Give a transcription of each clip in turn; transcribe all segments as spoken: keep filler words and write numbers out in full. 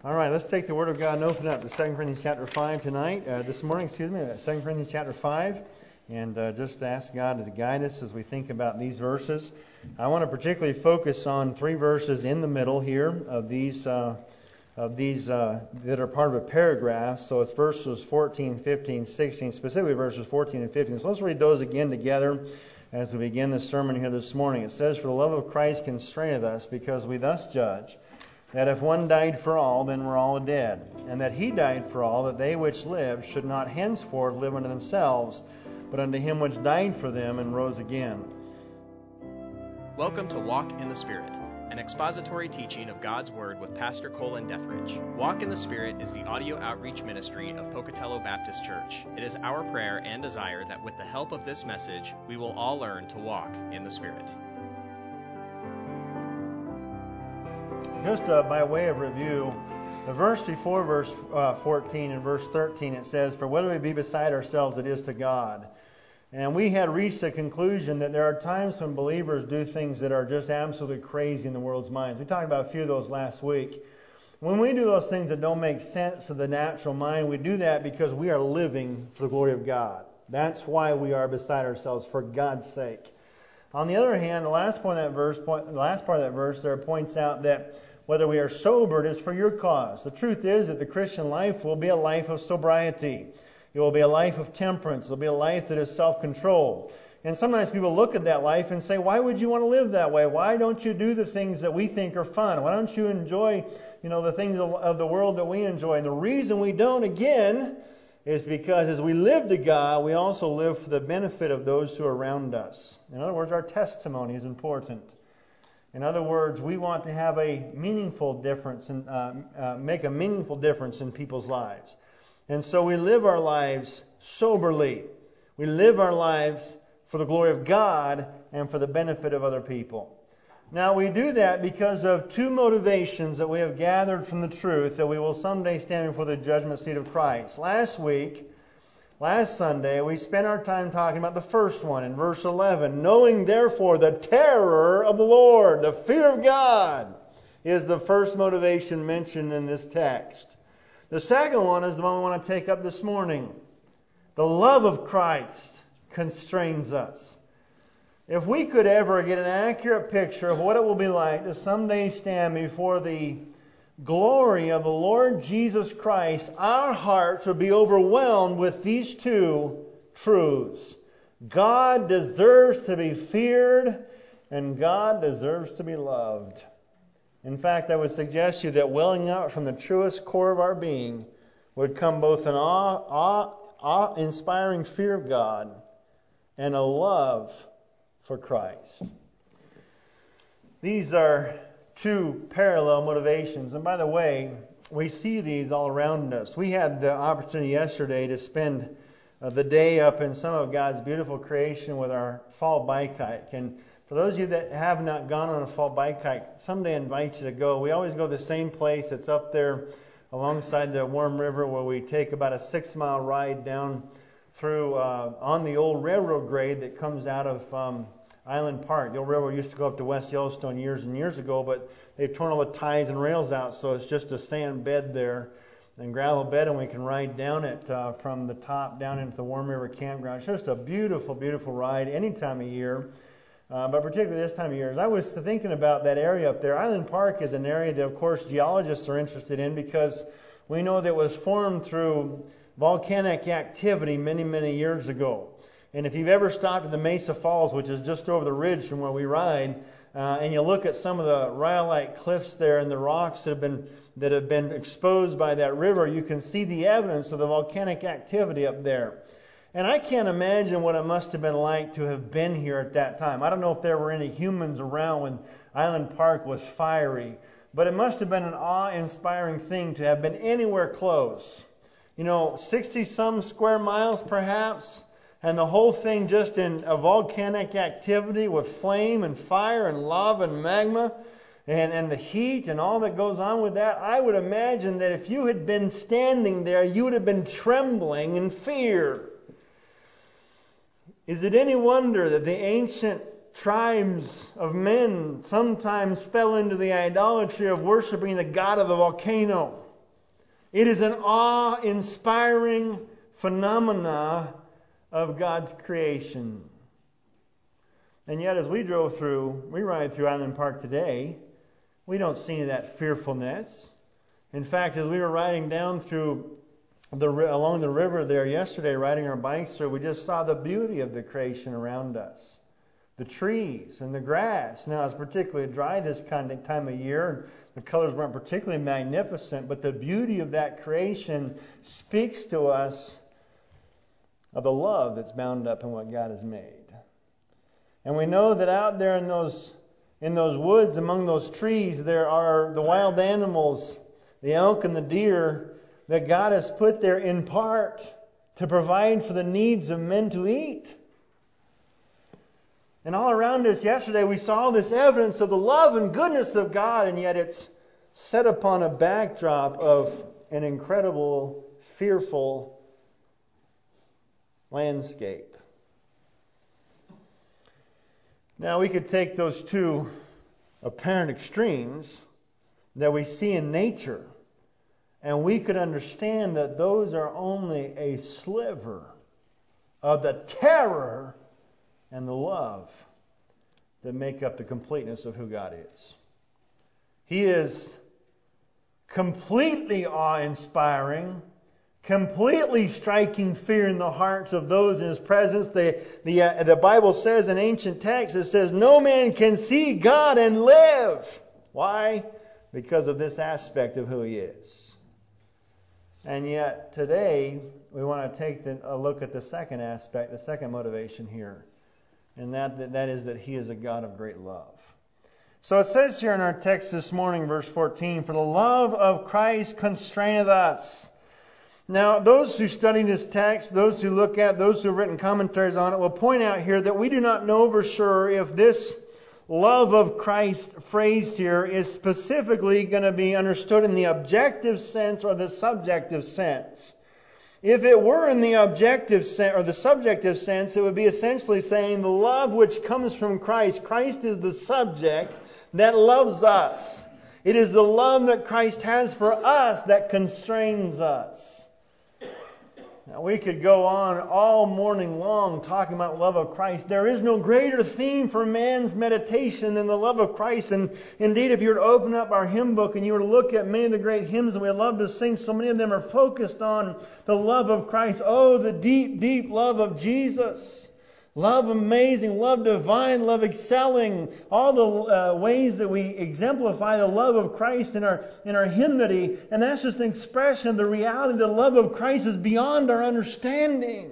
All right, let's take the Word of God and open up to Second Corinthians chapter five tonight. Uh, this morning, excuse me, Second Corinthians chapter five. And uh, just ask God to guide us as we think about these verses. I want to particularly focus on three verses in the middle here of these uh, of these uh, that are part of a paragraph. So it's verses fourteen, fifteen, sixteen, specifically verses fourteen and fifteen. So let's read those again together as we begin this sermon here this morning. It says, "For the love of Christ constraineth us, because we thus judge, that if one died for all, then we're all dead. And that he died for all, that they which live should not henceforth live unto themselves, but unto him which died for them and rose again." Welcome to Walk in the Spirit, an expository teaching of God's Word with Pastor Colin Dethridge. Walk in the Spirit is the audio outreach ministry of Pocatello Baptist Church. It is our prayer and desire that with the help of this message, we will all learn to walk in the Spirit. Just uh, by way of review, the verse before verse uh, fourteen and verse thirteen, it says, "For whether we be beside ourselves, it is to God." And we had reached the conclusion that there are times when believers do things that are just absolutely crazy in the world's minds. We talked about a few of those last week. When we do those things that don't make sense to the natural mind, we do that because we are living for the glory of God. That's why we are beside ourselves, for God's sake. On the other hand, the last point of that verse, point, the last part of that verse there points out that whether we are sober, it is for your cause. The truth is that the Christian life will be a life of sobriety. It will be a life of temperance. It will be a life that is self-controlled. And sometimes people look at that life and say, why would you want to live that way? Why don't you do the things that we think are fun? Why don't you enjoy, you know, the things of the world that we enjoy? And the reason we don't, again, is because as we live to God, we also live for the benefit of those who are around us. In other words, our testimony is important. In other words, we want to have a meaningful difference and uh, uh, make a meaningful difference in people's lives. And so we live our lives soberly. We live our lives for the glory of God and for the benefit of other people. Now we do that because of two motivations that we have gathered from the truth that we will someday stand before the judgment seat of Christ. Last week, last Sunday, we spent our time talking about the first one in verse eleven. "Knowing therefore the terror of the Lord," the fear of God, is the first motivation mentioned in this text. The second one is the one we want to take up this morning. The love of Christ constrains us. If we could ever get an accurate picture of what it will be like to someday stand before the glory of the Lord Jesus Christ, our hearts would be overwhelmed with these two truths. God deserves to be feared, and God deserves to be loved. In fact, I would suggest to you that welling up from the truest core of our being would come both an awe, awe, awe-inspiring fear of God and a love for Christ. These are two parallel motivations. And by the way, we see these all around us. We had the opportunity yesterday to spend uh, the day up in some of God's beautiful creation with our fall bike hike. And for those of you that have not gone on a fall bike hike, someday I invite you to go. We always go to the same place. It's up there alongside the Warm River, where we take about a six-mile ride down through uh, on the old railroad grade that comes out of um, Island Park. The old railroad used to go up to West Yellowstone years and years ago, but they've torn all the ties and rails out, so it's just a sand bed there and gravel bed, and we can ride down it uh, from the top down into the Warm River campground. It's just a beautiful, beautiful ride any time of year. Uh, but particularly this time of year. As I was thinking about that area up there, Island Park is an area that, of course, geologists are interested in because we know that it was formed through volcanic activity many, many years ago. And if you've ever stopped at the Mesa Falls, which is just over the ridge from where we ride, uh, and you look at some of the rhyolite cliffs there and the rocks that have been that have been exposed by that river, you can see the evidence of the volcanic activity up there. And I can't imagine what it must have been like to have been here at that time. I don't know if there were any humans around when Island Park was fiery, but it must have been an awe-inspiring thing to have been anywhere close. You know, sixty-some square miles perhaps, and the whole thing just in a volcanic activity with flame and fire and lava and magma and, and the heat and all that goes on with that. I would imagine that if you had been standing there, you would have been trembling in fear. Is it any wonder that the ancient tribes of men sometimes fell into the idolatry of worshiping the god of the volcano? It is an awe-inspiring phenomena of God's creation. And yet, as we drove through, we ride through Island Park today, we don't see any of that fearfulness. In fact, as we were riding down through the along the river there yesterday, riding our bikes through, we just saw the beauty of the creation around us. The trees and the grass. Now, it's particularly dry this kind of time of year. The colors weren't particularly magnificent, but the beauty of that creation speaks to us of the love that's bound up in what God has made. And we know that out there in those in those woods, among those trees, there are the wild animals, the elk and the deer, that God has put there in part to provide for the needs of men to eat. And all around us yesterday we saw this evidence of the love and goodness of God, and yet it's set upon a backdrop of an incredible, fearful landscape. Now we could take those two apparent extremes that we see in nature, and we could understand that those are only a sliver of the terror and the love that make up the completeness of who God is. He is completely awe-inspiring, completely striking fear in the hearts of those in His presence. The, the, uh, the Bible says in ancient texts, it says, no man can see God and live. Why? Because of this aspect of who He is. And yet today we want to take the, a look at the second aspect, the second motivation here. And that, that is that He is a God of great love. So it says here in our text this morning, verse fourteen, for the love of Christ constraineth us. Now, those who study this text, those who look at it, those who have written commentaries on it, will point out here that we do not know for sure if this love of Christ phrase here is specifically going to be understood in the objective sense or the subjective sense. If it were in the objective sense or the subjective sense, it would be essentially saying the love which comes from Christ. Christ is the subject that loves us. It is the love that Christ has for us that constrains us. Now, we could go on all morning long talking about love of Christ. There is no greater theme for man's meditation than the love of Christ. And indeed, if you were to open up our hymn book and you were to look at many of the great hymns that we love to sing, so many of them are focused on the love of Christ. Oh, the deep, deep love of Jesus. Love amazing, love divine, love excelling. All the uh, ways that we exemplify the love of Christ in our in our hymnody. And that's just an expression of the reality. The love of Christ is beyond our understanding.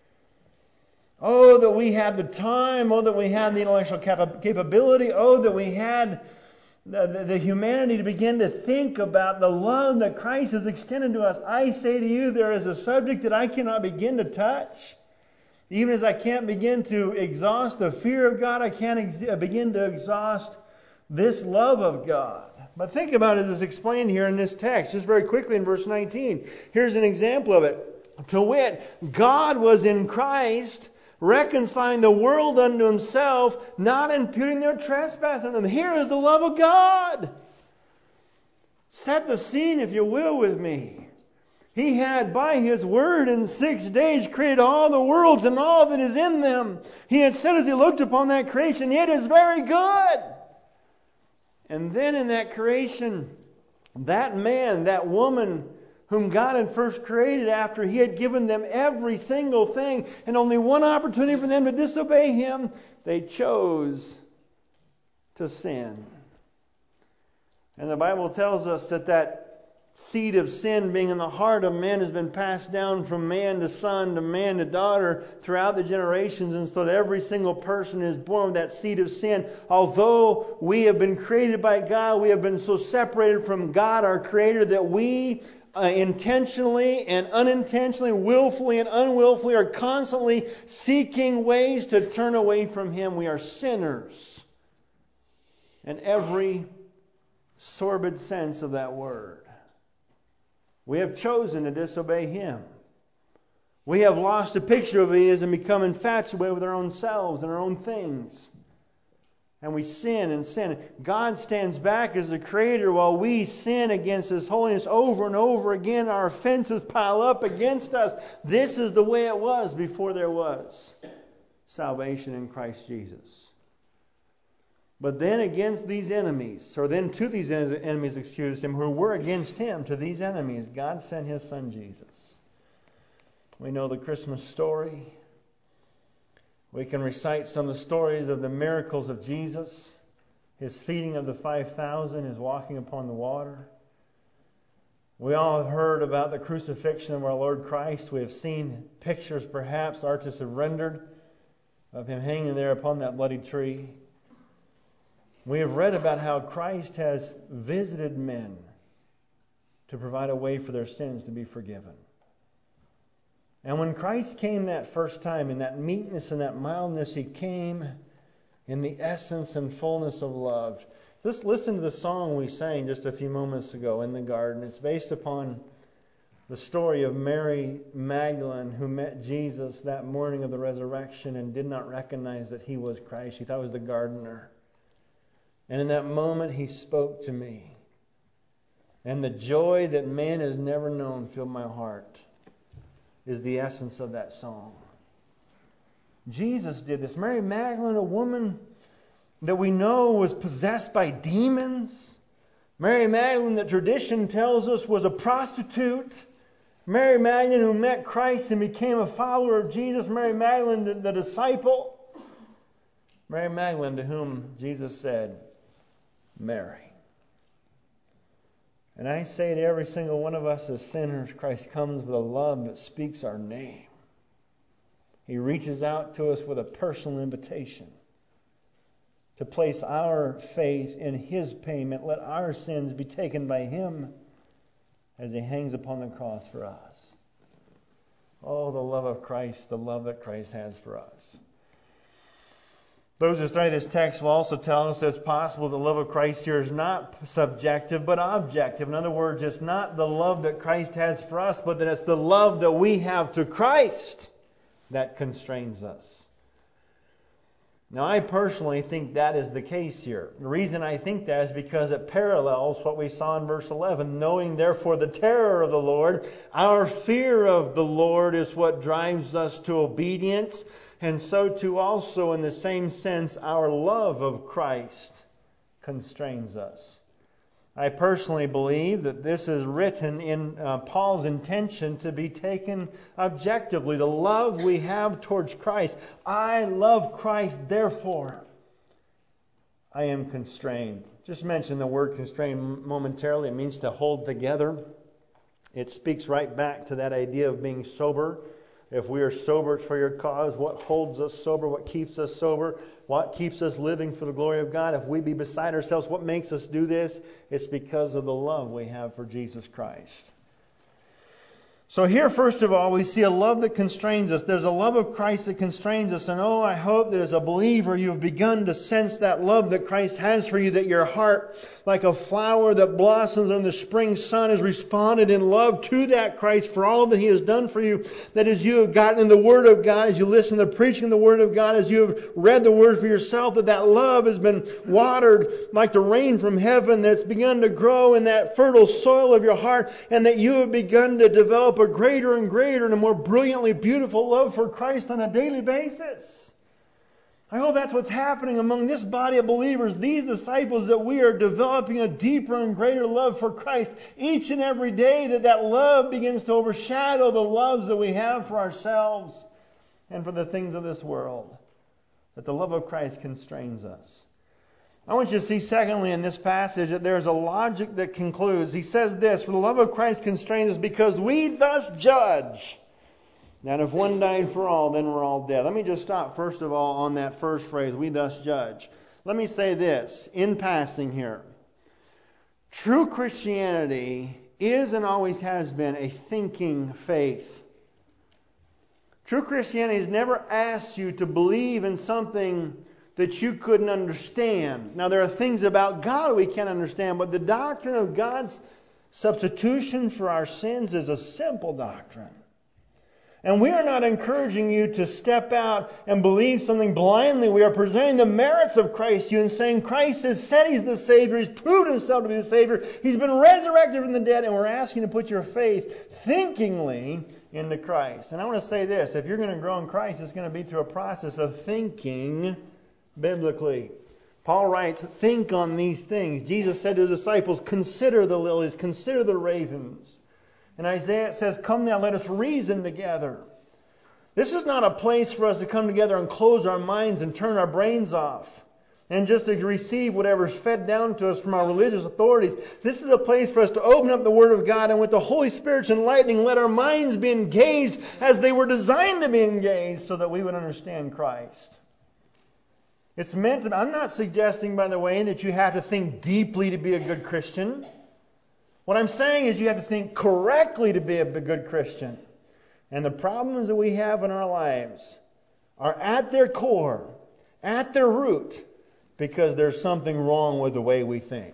Oh, that we had the time. Oh, that we had the intellectual cap- capability. Oh, that we had the, the, the humanity to begin to think about the love that Christ has extended to us. I say to you, there is a subject that I cannot begin to touch. Even as I can't begin to exhaust the fear of God, I can't ex- begin to exhaust this love of God. But think about it as it's explained here in this text, just very quickly in verse nineteen. Here's an example of it. To wit, God was in Christ, reconciling the world unto Himself, not imputing their trespass unto them. Here is the love of God. Set the scene, if you will, with me. He had by His word in six days created all the worlds and all that is in them. He had said as He looked upon that creation, it is very good. And then in that creation, that man, that woman whom God had first created after He had given them every single thing and only one opportunity for them to disobey Him, they chose to sin. And the Bible tells us that that seed of sin being in the heart of men has been passed down from man to son to man to daughter throughout the generations, and so that every single person is born with that seed of sin. Although we have been created by God, we have been so separated from God, our Creator, that we uh, intentionally and unintentionally, willfully and unwillfully are constantly seeking ways to turn away from Him. We are sinners in every sordid sense of that word. We have chosen to disobey Him. We have lost a picture of Him and become infatuated with our own selves and our own things. And we sin and sin. God stands back as the Creator while we sin against His holiness over and over again. Our offenses pile up against us. This is the way it was before there was salvation in Christ Jesus. But then against these enemies, or then to these enemies, excuse him, who were against Him, to these enemies, God sent His Son Jesus. We know the Christmas story. We can recite some of the stories of the miracles of Jesus, His feeding of the five thousand, His walking upon the water. We all have heard about the crucifixion of our Lord Christ. We have seen pictures, perhaps, artists have rendered, of Him hanging there upon that bloody tree. We have read about how Christ has visited men to provide a way for their sins to be forgiven. And when Christ came that first time in that meekness and that mildness, He came in the essence and fullness of love. Just listen to the song we sang just a few moments ago in the garden. It's based upon the story of Mary Magdalene, who met Jesus that morning of the resurrection and did not recognize that He was Christ. She thought He was the gardener. And in that moment He spoke to me. And the joy that man has never known filled my heart. Is the essence of that song. Jesus did this. Mary Magdalene, a woman that we know was possessed by demons. Mary Magdalene, that tradition tells us, was a prostitute. Mary Magdalene, who met Christ and became a follower of Jesus. Mary Magdalene, the, the disciple. Mary Magdalene, to whom Jesus said, Mary. And I say to every single one of us as sinners, Christ comes with a love that speaks our name. He reaches out to us with a personal invitation to place our faith in His payment. Let our sins be taken by Him as He hangs upon the cross for us. Oh, the love of Christ, the love that Christ has for us. Those who study this text will also tell us that it's possible the love of Christ here is not subjective but objective. In other words, it's not the love that Christ has for us, but that it's the love that we have to Christ that constrains us. Now, I personally think that is the case here. The reason I think that is because it parallels what we saw in verse eleven. Knowing therefore the terror of the Lord, our fear of the Lord is what drives us to obedience. And so too also, in the same sense, our love of Christ constrains us. I personally believe that this is written in uh, Paul's intention to be taken objectively. The love we have towards Christ. I love Christ, therefore I am constrained. Just mention the word constrained momentarily. It means to hold together. It speaks right back to that idea of being sober. If we are sober for your cause, what holds us sober? What keeps us sober? What keeps us living for the glory of God? If we be beside ourselves, what makes us do this? It's because of the love we have for Jesus Christ. So here, first of all, we see a love that constrains us. There's a love of Christ that constrains us. And oh, I hope that as a believer you have begun to sense that love that Christ has for you, that your heart, like a flower that blossoms in the spring sun, has responded in love to that Christ for all that He has done for you. That as you have gotten in the Word of God, as you listen to the preaching of the Word of God, as you have read the Word for yourself, that that love has been watered like the rain from heaven, that it's begun to grow in that fertile soil of your heart, and that you have begun to develop a greater and greater and a more brilliantly beautiful love for Christ on a daily basis. I hope that's what's happening among this body of believers, these disciples, that we are developing a deeper and greater love for Christ each and every day, that that love begins to overshadow the loves that we have for ourselves and for the things of this world, that the love of Christ constrains us. I want you to see, secondly, in this passage, that there is a logic that concludes. He says this, for the love of Christ constrains us because we thus judge. Now, if one died for all, then we're all dead. Let me just stop, first of all, on that first phrase, we thus judge. Let me say this, in passing here. True Christianity is and always has been a thinking faith. True Christianity has never asked you to believe in something that you couldn't understand. Now, there are things about God we can't understand, but the doctrine of God's substitution for our sins is a simple doctrine. And we are not encouraging you to step out and believe something blindly. We are presenting the merits of Christ to you and saying Christ has said He's the Savior. He's proved Himself to be the Savior. He's been resurrected from the dead. And we're asking you to put your faith thinkingly into Christ. And I want to say this. If you're going to grow in Christ, it's going to be through a process of thinking biblically. Paul writes, think on these things. Jesus said to His disciples, consider the lilies, consider the ravens. And Isaiah says, come now, let us reason together. This is not a place for us to come together and close our minds and turn our brains off and just to receive whatever's fed down to us from our religious authorities. This is a place for us to open up the Word of God and with the Holy Spirit's enlightening, let our minds be engaged as they were designed to be engaged so that we would understand Christ. It's meant to, I'm not suggesting, by the way, that you have to think deeply to be a good Christian. What I'm saying is you have to think correctly to be a good Christian. And the problems that we have in our lives are at their core, at their root, because there's something wrong with the way we think.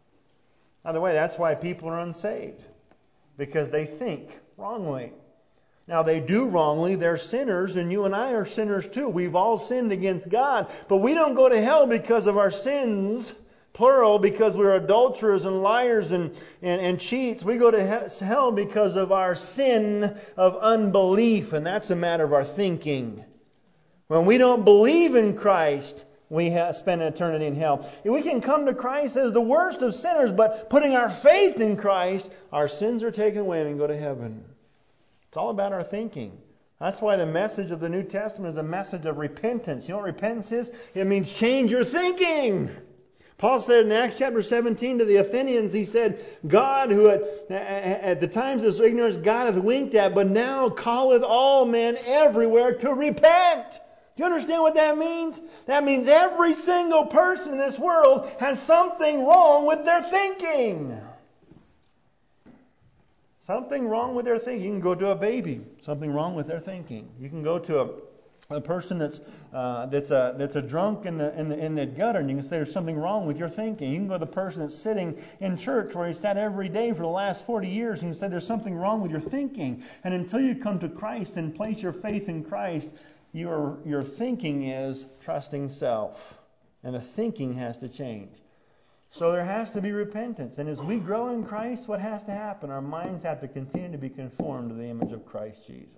By the way, that's why people are unsaved. Because they think wrongly. Now they do wrongly, they're sinners, and you and I are sinners too. We've all sinned against God. But we don't go to hell because of our sins, plural, because we're adulterers and liars and, and, and cheats. We go to hell because of our sin of unbelief, and that's a matter of our thinking. When we don't believe in Christ, we have spend eternity in hell. We can come to Christ as the worst of sinners, but putting our faith in Christ, our sins are taken away and we can go to heaven. It's all about our thinking. That's why the message of the New Testament is a message of repentance. You know what repentance is? It means change your thinking. Paul said in Acts chapter seventeen to the Athenians, he said, God who at, at the times of ignorance God hath winked at, but now calleth all men everywhere to repent. Do you understand what that means? That means every single person in this world has something wrong with their thinking. Something wrong with their thinking. You can go to a baby. Something wrong with their thinking. You can go to a A person that's uh, that's a that's a drunk in the in the in the gutter, and you can say there's something wrong with your thinking. You can go to the person that's sitting in church where he sat every day for the last forty years, and you say there's something wrong with your thinking. And until you come to Christ and place your faith in Christ, your your thinking is trusting self, and the thinking has to change. So there has to be repentance, and as we grow in Christ, what has to happen? Our minds have to continue to be conformed to the image of Christ Jesus.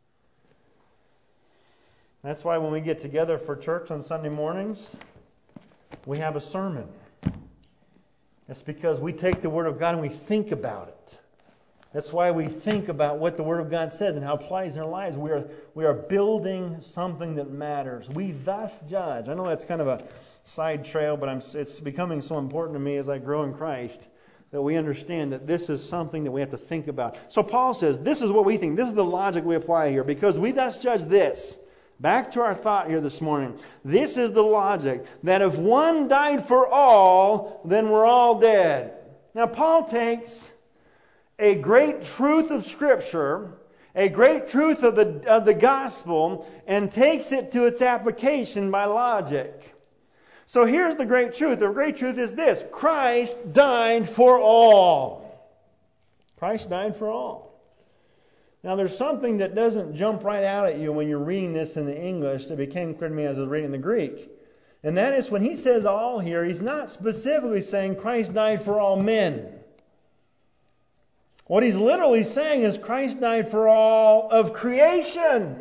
That's why when we get together for church on Sunday mornings, we have a sermon. It's because we take the Word of God and we think about it. That's why we think about what the Word of God says and how it applies in our lives. We are we are building something that matters. We thus judge. I know that's kind of a side trail, but I'm, it's becoming so important to me as I grow in Christ that we understand that this is something that we have to think about. So Paul says, this is what we think. This is the logic we apply here. Because we thus judge this. Back to our thought here this morning. This is the logic that if one died for all, then we're all dead. Now Paul takes a great truth of Scripture, a great truth of the of the gospel, and takes it to its application by logic. So here's the great truth. The great truth is this: Christ died for all. Christ died for all. Now, there's something that doesn't jump right out at you when you're reading this in the English that became clear to me as I was reading the Greek. And that is when he says all here, he's not specifically saying Christ died for all men. What he's literally saying is Christ died for all of creation.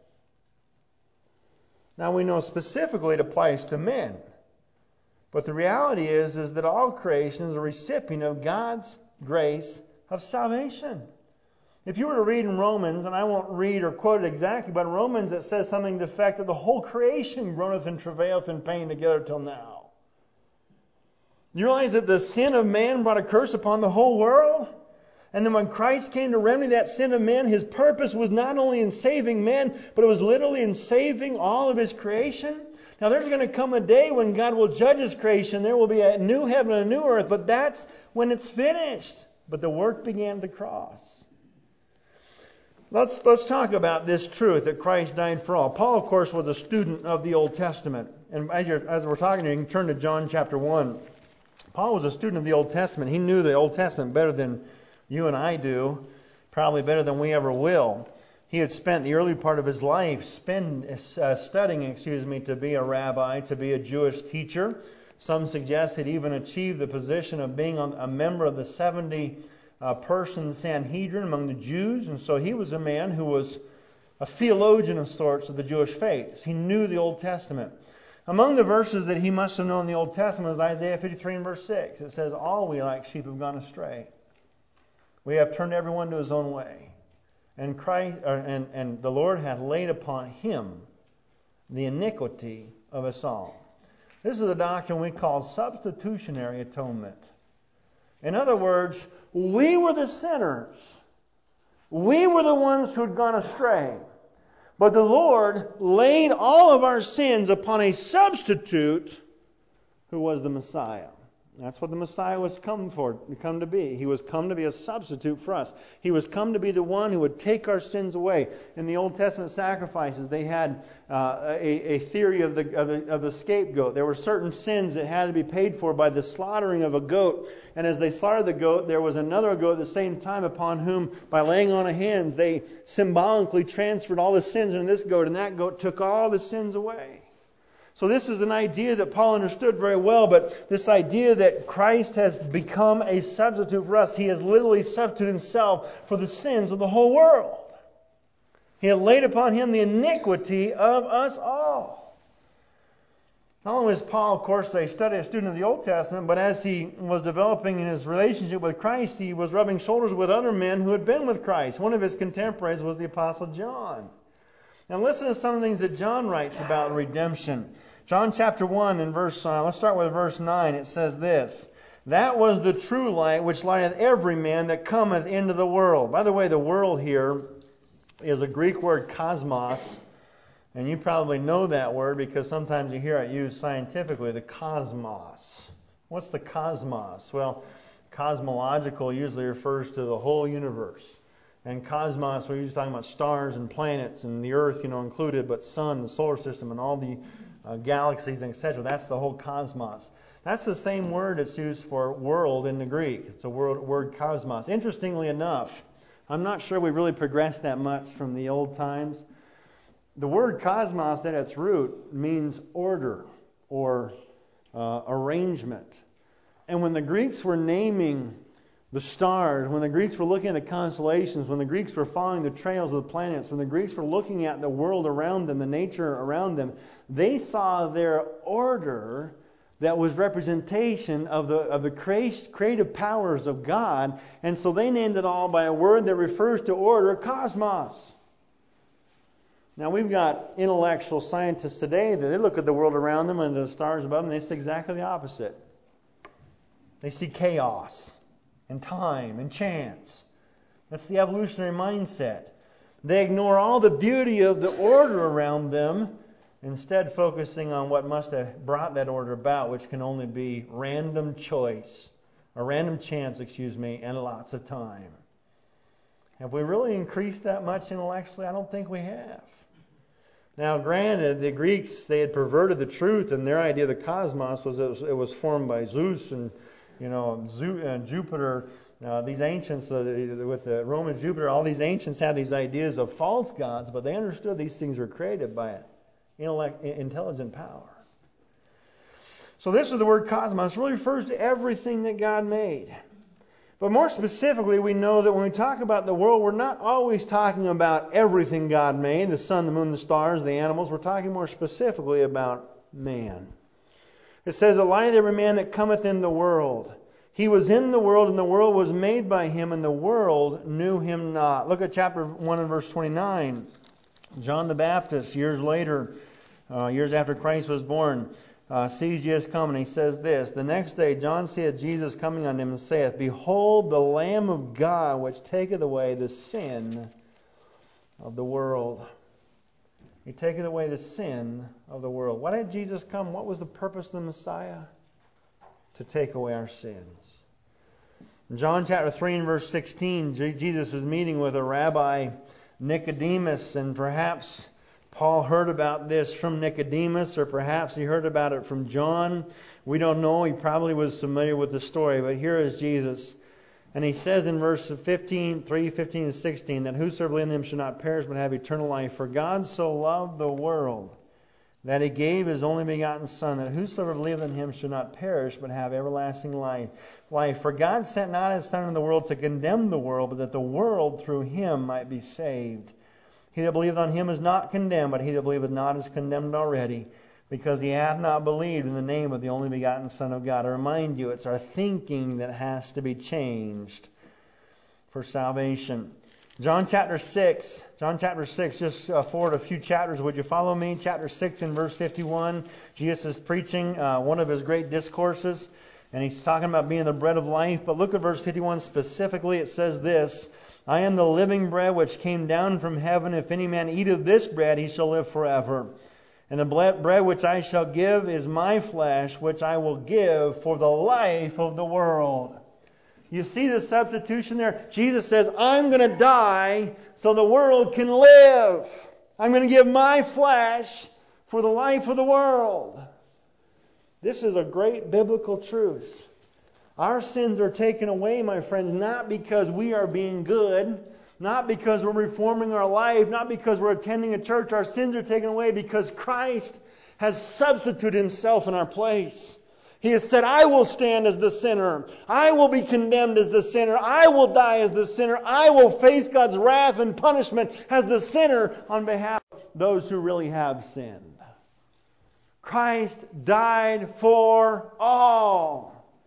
Now, we know specifically it applies to men. But the reality is, is that all creation is a recipient of God's grace of salvation. If you were to read in Romans, and I won't read or quote it exactly, but in Romans it says something to the effect that the whole creation groaneth and travaileth in pain together till now. You realize that the sin of man brought a curse upon the whole world? And then when Christ came to remedy that sin of men, His purpose was not only in saving men, but it was literally in saving all of His creation. Now there's going to come a day when God will judge His creation. There will be a new heaven and a new earth, but that's when it's finished. But the work began at the cross. Let's let's talk about this truth that Christ died for all. Paul, of course, was a student of the Old Testament. And as, you're, as we're talking here, you can turn to John chapter one. Paul was a student of the Old Testament. He knew the Old Testament better than you and I do, probably better than we ever will. He had spent the early part of his life spend, uh, studying, excuse me, to be a rabbi, to be a Jewish teacher. Some suggest he'd even achieved the position of being a member of the seventy-person uh, Sanhedrin among the Jews. And so he was a man who was a theologian of sorts of the Jewish faith. He knew the Old Testament. Among the verses that he must have known in the Old Testament is Isaiah fifty-three and verse six. It says, "All we like sheep have gone astray. We have turned everyone to his own way. And Christ, or, and, and the Lord hath laid upon him the iniquity of us all." This is a doctrine we call substitutionary atonement. In other words, we were the sinners. We were the ones who had gone astray. But the Lord laid all of our sins upon a substitute who was the Messiah. That's what the Messiah was come for, come to be. He was come to be a substitute for us. He was come to be the one who would take our sins away. In the Old Testament sacrifices, they had uh, a, a theory of the, of the of the scapegoat. There were certain sins that had to be paid for by the slaughtering of a goat. And as they slaughtered the goat, there was another goat at the same time upon whom, by laying on of hands, they symbolically transferred all the sins in this goat, and that goat took all the sins away. So this is an idea that Paul understood very well, but this idea that Christ has become a substitute for us. He has literally substituted himself for the sins of the whole world. He had laid upon him the iniquity of us all. Not only was Paul, of course, a study a student of the Old Testament, but as he was developing in his relationship with Christ, he was rubbing shoulders with other men who had been with Christ. One of his contemporaries was the Apostle John. Now listen to some of the things that John writes about redemption. John chapter one and verse, uh, let's start with verse nine. It says this: "That was the true light which lighteth every man that cometh into the world." By the way, the world here is a Greek word cosmos. And you probably know that word because sometimes you hear it used scientifically, the cosmos. What's the cosmos? Well, cosmological usually refers to the whole universe. And cosmos, we're usually talking about stars and planets and the earth, you know, included, but sun, the solar system, and all the uh, galaxies, et cetera. That's the whole cosmos. That's the same word that's used for world in the Greek. It's a word, word cosmos. Interestingly enough, I'm not sure we really progressed that much from the old times. The word cosmos at its root means order or uh, arrangement. And when the Greeks were naming the stars, when the Greeks were looking at the constellations, when the Greeks were following the trails of the planets, when the Greeks were looking at the world around them, the nature around them, they saw their order that was representation of the of the creative powers of God, and so they named it all by a word that refers to order, cosmos. Now we've got intellectual scientists today that they look at the world around them and the stars above them, and they see exactly the opposite. They see chaos and time and chance. That's the evolutionary mindset. They ignore all the beauty of the order around them, instead focusing on what must have brought that order about, which can only be random choice, or random chance, excuse me, and lots of time. Have we really increased that much intellectually? I don't think we have. Now, granted, the Greeks, they had perverted the truth, and their idea of the cosmos was it was, it was formed by Zeus and You know, Jupiter, uh, these ancients, uh, with the Roman Jupiter, all these ancients had these ideas of false gods, but they understood these things were created by intellect, intelligent power. So this is the word cosmos. It really refers to everything that God made. But more specifically, we know that when we talk about the world, we're not always talking about everything God made, the sun, the moon, the stars, the animals. We're talking more specifically about man. It says, "The light of every man that cometh in the world. He was in the world, and the world was made by him, and the world knew him not." Look at chapter one and verse twenty-nine. John the Baptist, years later, uh, years after Christ was born, uh, sees Jesus coming. He says this: "The next day John seeth Jesus coming unto him, and saith, Behold, the Lamb of God, which taketh away the sin of the world." He taketh away the sin of the world. Why did Jesus come? What was the purpose of the Messiah? To take away our sins. In John chapter three and verse sixteen, Jesus is meeting with a rabbi, Nicodemus, and perhaps Paul heard about this from Nicodemus, or perhaps he heard about it from John. We don't know. He probably was familiar with the story, but here is Jesus And he says in verse fifteen, three, fifteen, and sixteen, that whosoever believeth in him should not perish but have eternal life. For God so loved the world that he gave his only begotten Son, that whosoever believeth in him should not perish but have everlasting life. Life. For God sent not his Son into the world to condemn the world, but that the world through him might be saved. He that believeth on him is not condemned, but he that believeth not is condemned already, because he hath not believed in the name of the only begotten Son of God. I remind you, it's our thinking that has to be changed for salvation. John chapter six. John chapter six, just uh, forward a few chapters. Would you follow me? Chapter six and verse fifty-one. Jesus is preaching uh, one of his great discourses, and he's talking about being the bread of life. But look at verse fifty-one specifically. It says this, I am the living bread which came down from heaven. If any man eat of this bread, he shall live forever. And the bread which I shall give is my flesh, which I will give for the life of the world. You see the substitution there? Jesus says, I'm going to die so the world can live. I'm going to give my flesh for the life of the world. This is a great biblical truth. Our sins are taken away, my friends, not because we are being good, not because we're reforming our life, not because we're attending a church. Our sins are taken away because Christ has substituted himself in our place. He has said, I will stand as the sinner. I will be condemned as the sinner. I will die as the sinner. I will face God's wrath and punishment as the sinner on behalf of those who really have sinned. Christ died for all.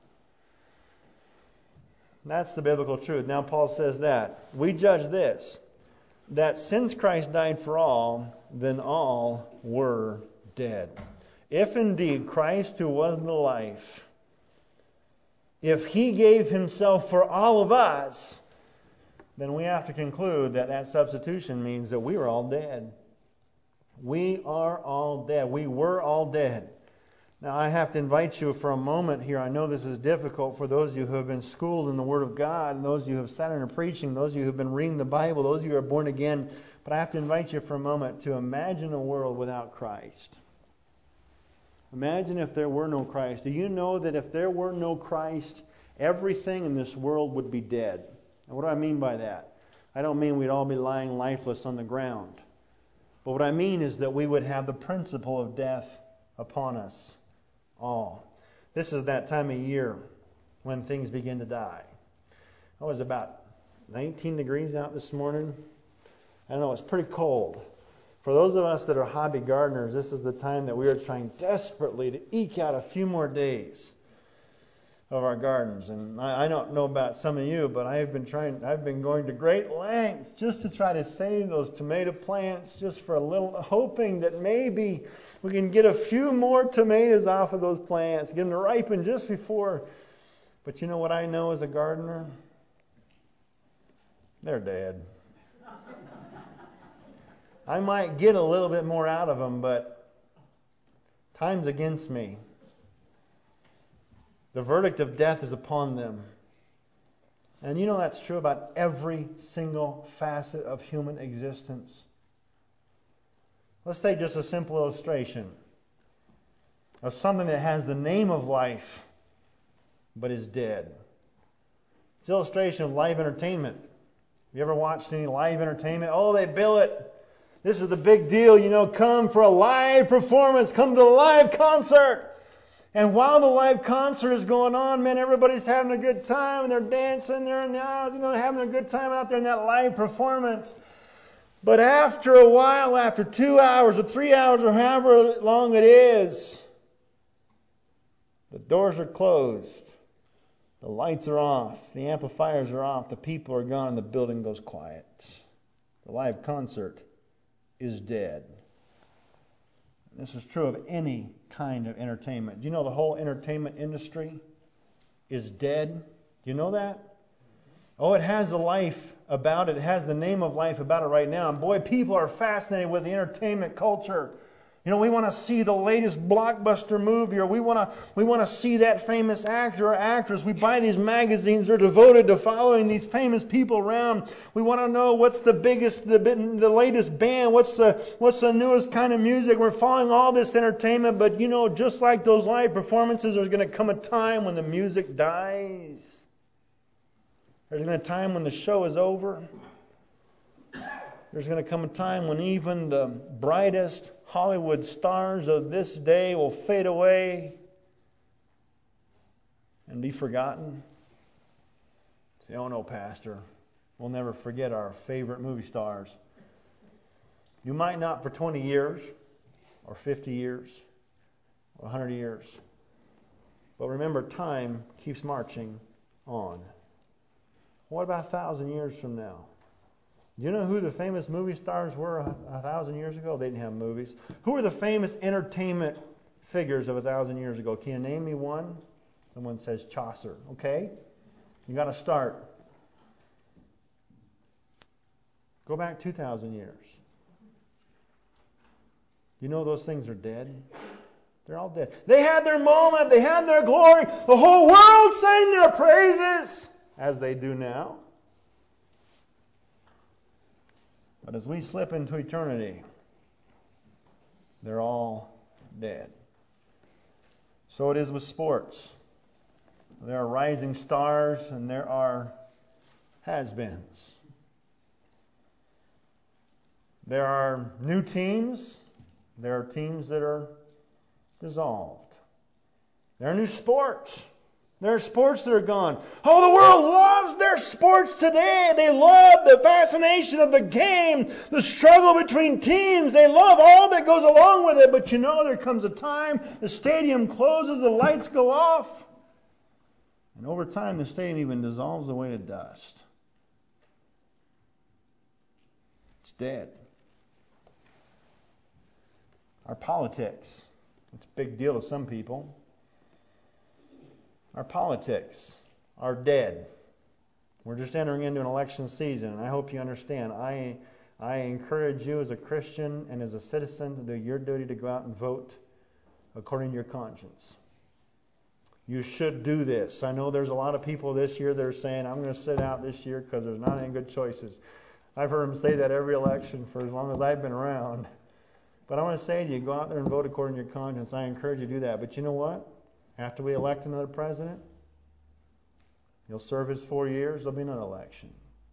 That's the biblical truth. Now Paul says that. We judge this, that since Christ died for all, then all were dead. If indeed Christ, who was the life, if He gave Himself for all of us, then we have to conclude that that substitution means that we are all dead. We are all dead. We were all dead. Now I have to invite you for a moment here. I know this is difficult for those of you who have been schooled in the Word of God, and those of you who have sat under preaching, those of you who have been reading the Bible, those of you who are born again. But I have to invite you for a moment to imagine a world without Christ. Imagine if there were no Christ. Do you know that if there were no Christ, everything in this world would be dead? And what do I mean by that? I don't mean we'd all be lying lifeless on the ground. But what I mean is that we would have the principle of death upon us all. This is that time of year when things begin to die. It was about nineteen degrees out this morning. I don't know, it's pretty cold. For those of us that are hobby gardeners, this is the time that we are trying desperately to eke out a few more days of our gardens. And I, I don't know about some of you, but I've been trying, I've been going to great lengths just to try to save those tomato plants just for a little, hoping that maybe we can get a few more tomatoes off of those plants, get them to ripen just before. But you know what I know as a gardener? They're dead. I might get a little bit more out of them, but time's against me. The verdict of death is upon them. And you know that's true about every single facet of human existence. Let's take just a simple illustration of something that has the name of life, but is dead. It's an illustration of live entertainment. Have you ever watched any live entertainment? Oh, they bill it. This is the big deal, you know, come for a live performance, come to the live concert. And while the live concert is going on, man, everybody's having a good time, and they're dancing, they're now, you know, having a good time out there in that live performance. But after a while, after two hours or three hours or however long it is, the doors are closed, the lights are off, the amplifiers are off, the people are gone, and the building goes quiet. The live concert is dead. This is true of any kind of entertainment. Do you know the whole entertainment industry is dead? Do you know that? Oh, it has the life about it. It has the name of life about it right now. And boy, people are fascinated with the entertainment culture. You know, we want to see the latest blockbuster movie, or we want to we want to see that famous actor or actress. We buy these magazines. They're devoted to following these famous people around. We want to know what's the biggest, the the latest band, what's the what's the newest kind of music. We're following all this entertainment, but you know, just like those live performances, there's going to come a time when the music dies. There's going to be a time when the show is over. There's going to come a time when even the brightest Hollywood stars of this day will fade away and be forgotten. Say, oh no, Pastor, we'll never forget our favorite movie stars. You might not for twenty years, or fifty years, or one hundred years. But remember, time keeps marching on. What about a thousand years from now? Do you know who the famous movie stars were a, a thousand years ago? They didn't have movies. Who were the famous entertainment figures of a thousand years ago? Can you name me one? Someone says Chaucer. Okay? You got to start. Go back two thousand years. You know those things are dead? They're all dead. They had their moment. They had their glory. The whole world sang their praises, as they do now. But as we slip into eternity, they're all dead. So it is with sports. There are rising stars and there are has-beens. There are new teams. There are teams that are dissolved. There are new sports. There are sports that are gone. Oh, the world loves their sports today. They love the fascination of the game, the struggle between teams. They love all that goes along with it. But you know, there comes a time the stadium closes, the lights go off. And over time, the stadium even dissolves away to dust. It's dead. Our politics. It's a big deal to some people. Our politics are dead. We're just entering into an election season, and I hope you understand. I I encourage you as a Christian and as a citizen to do your duty to go out and vote according to your conscience. You should do this. I know there's a lot of people this year that are saying, I'm going to sit out this year because there's not any good choices. I've heard them say that every election for as long as I've been around. But I want to say to you, go out there and vote according to your conscience. I encourage you to do that. But you know what? After we elect another president, he'll serve his four years, there'll be another election.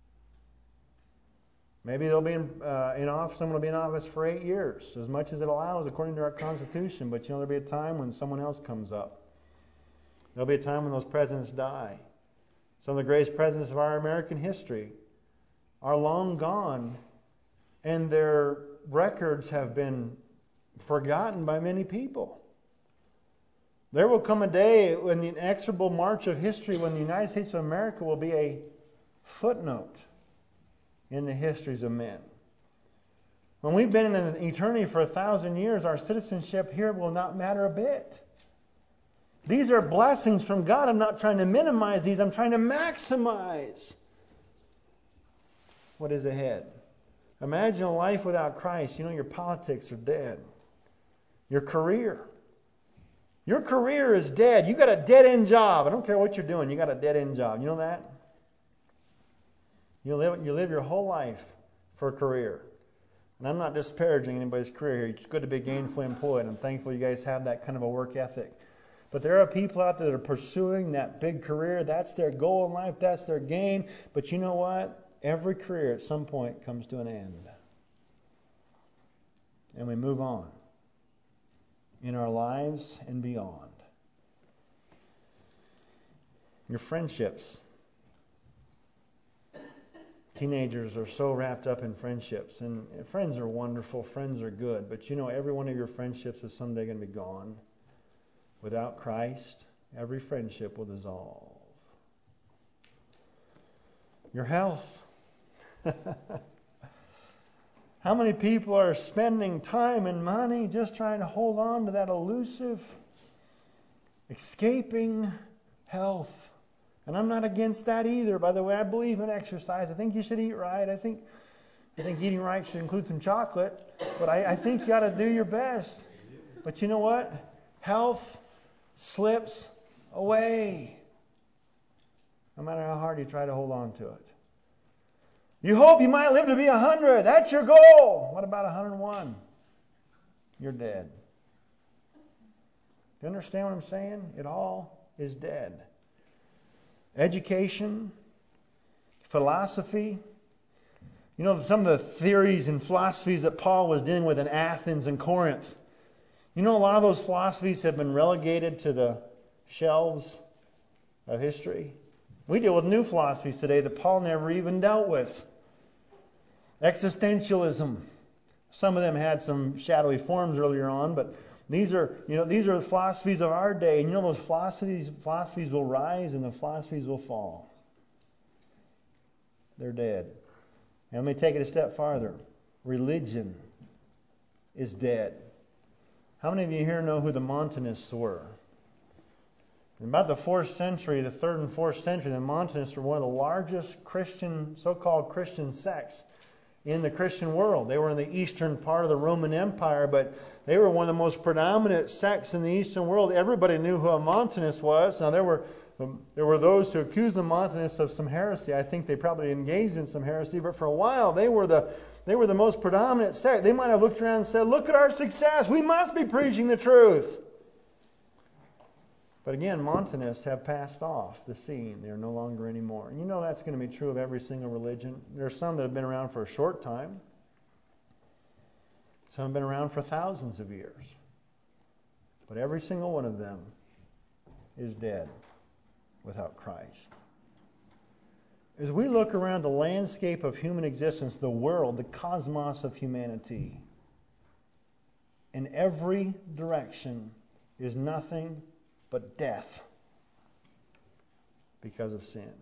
Maybe they'll be in, uh, in office, someone will be in office for eight years, as much as it allows according to our Constitution. But you know, there'll be a time when someone else comes up. There'll be a time when those presidents die. Some of the greatest presidents of our American history are long gone, and their records have been forgotten by many people. There will come a day when the inexorable march of history, when the United States of America will be a footnote in the histories of men. When we've been in an eternity for a thousand years, our citizenship here will not matter a bit. These are blessings from God. I'm not trying to minimize these. I'm trying to maximize what is ahead. Imagine a life without Christ. You know, your politics are dead. Your career. Your career is dead. You got a dead-end job. I don't care what you're doing. You got a dead-end job. You know that? You live, you live your whole life for a career. And I'm not disparaging anybody's career here. It's good to be gainfully employed. I'm thankful you guys have that kind of a work ethic. But there are people out there that are pursuing that big career. That's their goal in life. That's their game. But you know what? Every career at some point comes to an end. And we move on in our lives and beyond. Your friendships. Teenagers are so wrapped up in friendships. And friends are wonderful. Friends are good. But you know, every one of your friendships is someday going to be gone. Without Christ, every friendship will dissolve. Your health. How many people are spending time and money just trying to hold on to that elusive, escaping health? And I'm not against that either. By the way, I believe in exercise. I think you should eat right. I think I think eating right should include some chocolate. But I, I think you got to do your best. But you know what? Health slips away, no matter how hard you try to hold on to it. You hope you might live to be one hundred. That's your goal. What about one hundred one? You're dead. Do you understand what I'm saying? It all is dead. Education. philosophy. You know, some of the theories and philosophies that Paul was dealing with in Athens and Corinth. You know, a lot of those philosophies have been relegated to the shelves of history. We deal with new philosophies today that Paul never even dealt with. Existentialism. Some of them had some shadowy forms earlier on, but these are, you know, these are the philosophies of our day. And you know, those philosophies, philosophies will rise and the philosophies will fall. They're dead. And let me take it a step farther. Religion is dead. How many of you here know who the Montanists were? In about the fourth century, the third and fourth century, the Montanists were one of the largest Christian, so-called Christian sects in the Christian world. They were in the eastern part of the Roman Empire, but they were one of the most predominant sects in the eastern world. Everybody knew who a Montanist was. Now, there were um, there were those who accused the Montanists of some heresy. I think they probably engaged in some heresy, but for a while they were the they were the most predominant sect. They might have looked around and said, "Look at our success. We must be preaching the truth." But again, Montanists have passed off the scene. They're no longer anymore. And you know that's going to be true of every single religion. There are some that have been around for a short time. Some have been around for thousands of years. But every single one of them is dead without Christ. As we look around the landscape of human existence, the world, the cosmos of humanity, in every direction is nothing but death because of sin.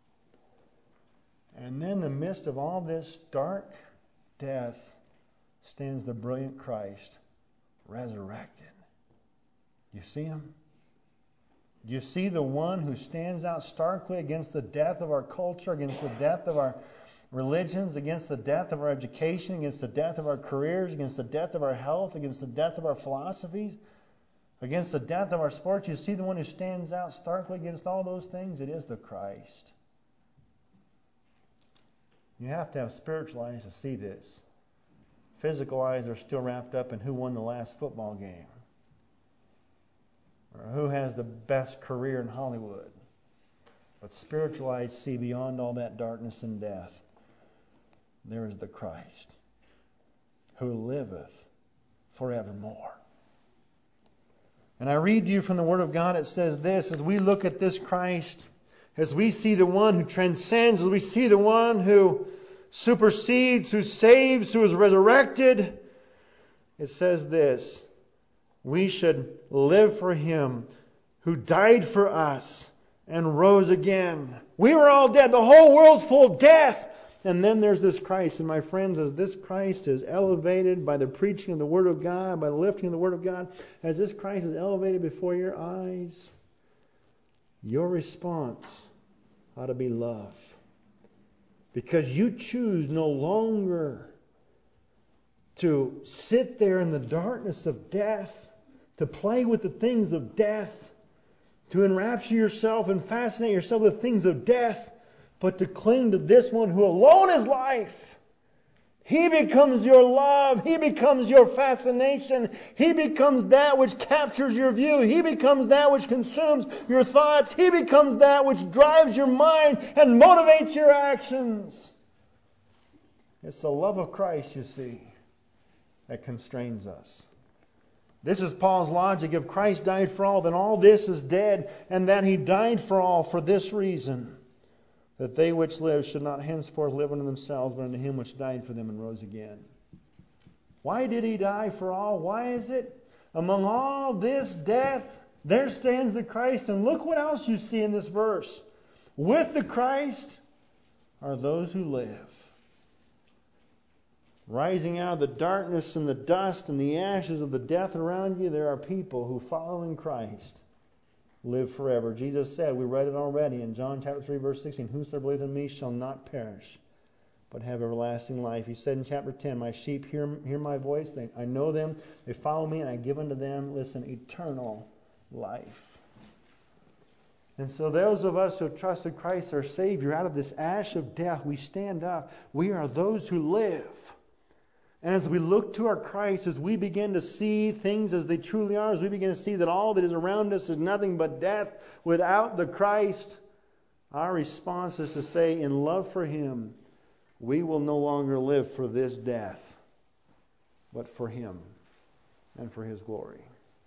And then in the midst of all this dark death stands the brilliant Christ, resurrected. You see him? Do you see the one who stands out starkly against the death of our culture, against the death of our religions, against the death of our education, against the death of our careers, against the death of our health, against the death of our philosophies, against the death of our sports? You see the one who stands out starkly against all those things? It is the Christ. You have to have spiritual eyes to see this. Physical eyes are still wrapped up in who won the last football game, or who has the best career in Hollywood. But spiritual eyes see beyond all that darkness and death. There is the Christ who liveth forevermore. And I read to you from the Word of God, it says this: as we look at this Christ, as we see the one who transcends, as we see the one who supersedes, who saves, who is resurrected, it says this: we should live for Him who died for us and rose again. We were all dead. The whole world's full of death. And then there's this Christ. And my friends, as this Christ is elevated by the preaching of the Word of God, by the lifting of the Word of God, as this Christ is elevated before your eyes, your response ought to be love. Because you choose no longer to sit there in the darkness of death, to play with the things of death, to enrapture yourself and fascinate yourself with things of death, but to cling to this one who alone is life. He becomes your love. He becomes your fascination. He becomes that which captures your view. He becomes that which consumes your thoughts. He becomes that which drives your mind and motivates your actions. It's the love of Christ, you see, that constrains us. This is Paul's logic. If Christ died for all, then all this is dead, and that He died for all for this reason, that they which live should not henceforth live unto themselves, but unto Him which died for them and rose again. Why did He die for all? Why is it? Among all this death, there stands the Christ. And look what else you see in this verse. With the Christ are those who live. Rising out of the darkness and the dust and the ashes of the death around you, there are people who, following Christ, live forever. Jesus said, we read it already in John chapter three, verse sixteen, whosoever believeth in me shall not perish, but have everlasting life. He said in chapter ten, my sheep hear, hear my voice, they, I know them, they follow me, and I give unto them, listen, eternal life. And so those of us who have trusted Christ our Savior, out of this ash of death, we stand up. We are those who live. And as we look to our Christ, as we begin to see things as they truly are, as we begin to see that all that is around us is nothing but death without the Christ, Our response is to say, in love for Him, we will no longer live for this death, but for Him and for His glory.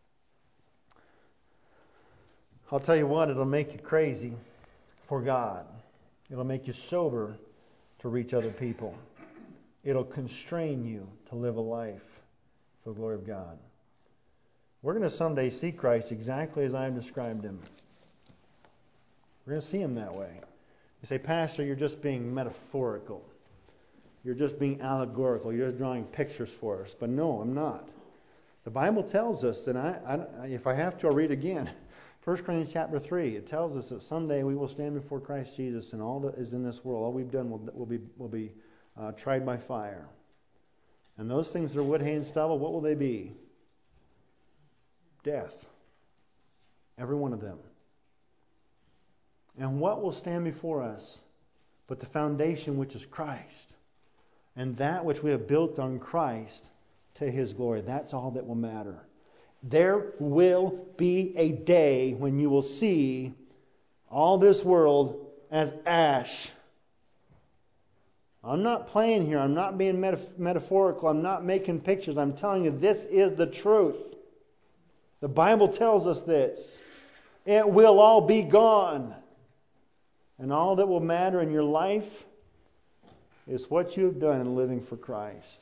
I'll tell you what, it'll make you crazy for God. It'll make you sober to reach other people. It'll constrain you to live a life for the glory of God. We're going to someday see Christ exactly as I've described Him. We're going to see Him that way. You say, Pastor, you're just being metaphorical. You're just being allegorical. You're just drawing pictures for us. But no, I'm not. The Bible tells us that I, I if I have to, I'll read again. First Corinthians chapter three, it tells us that someday we will stand before Christ Jesus, and all that is in this world, all we've done will, will be will be uh, tried by fire. And those things that are wood, hay, and stubble, what will they be? Death. Every one of them. And what will stand before us but the foundation which is Christ? And that which we have built on Christ to His glory. That's all that will matter. There will be a day when you will see all this world as ash. I'm not playing here. I'm not being metaf- metaphorical. I'm not making pictures. I'm telling you, this is the truth. The Bible tells us this. It will all be gone. And all that will matter in your life is what you have done in living for Christ.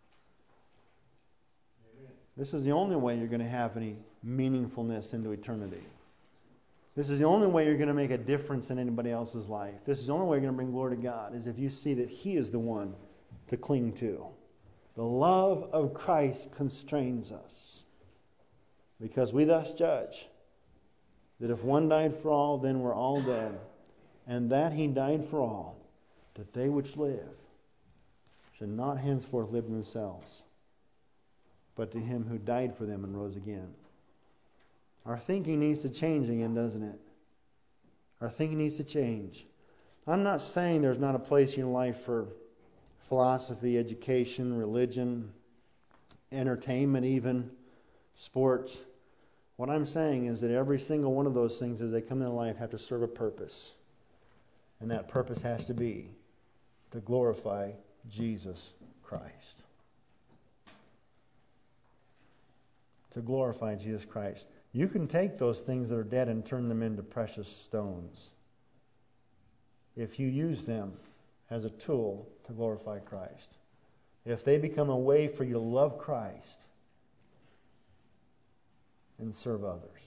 This is the only way you're going to have any meaningfulness into eternity. This is the only way you're going to make a difference in anybody else's life. This is the only way you're going to bring glory to God, is if you see that He is the one to cling to. The love of Christ constrains us. Because we thus judge that if one died for all, then we're all dead. And that He died for all, that they which live should not henceforth live themselves, but to Him who died for them and rose again. Our thinking needs to change again, doesn't it? Our thinking needs to change. I'm not saying there's not a place in your life for philosophy, education, religion, entertainment even, sports. What I'm saying is that every single one of those things as they come into life have to serve a purpose. And that purpose has to be to glorify Jesus Christ. To glorify Jesus Christ. You can take those things that are dead and turn them into precious stones if you use them as a tool to glorify Christ. If they become a way for you to love Christ and serve others.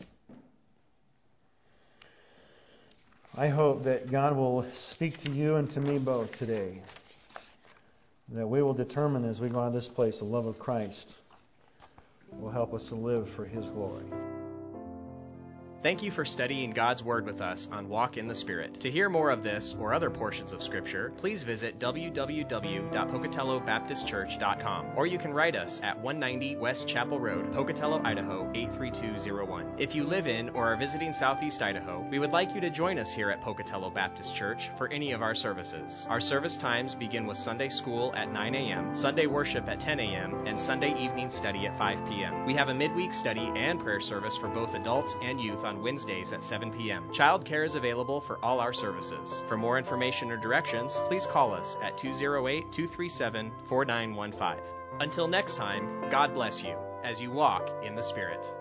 I hope that God will speak to you and to me both today. That we will determine as we go out of this place the love of Christ will help us to live for His glory. Thank you for studying God's Word with us on Walk in the Spirit. To hear more of this or other portions of Scripture, please visit w w w dot pocatello baptist church dot com, or you can write us at one ninety West Chapel Road, Pocatello, Idaho eight three two zero one. If you live in or are visiting Southeast Idaho, we would like you to join us here at Pocatello Baptist Church for any of our services. Our service times begin with Sunday school at nine a.m., Sunday worship at ten a.m., and Sunday evening study at five p.m. We have a midweek study and prayer service for both adults and youth on Wednesdays at seven p.m. Child care is available for all our services. For more information or directions, please call us at two oh eight, two three seven, four nine one five. Until next time, God bless you as you walk in the Spirit.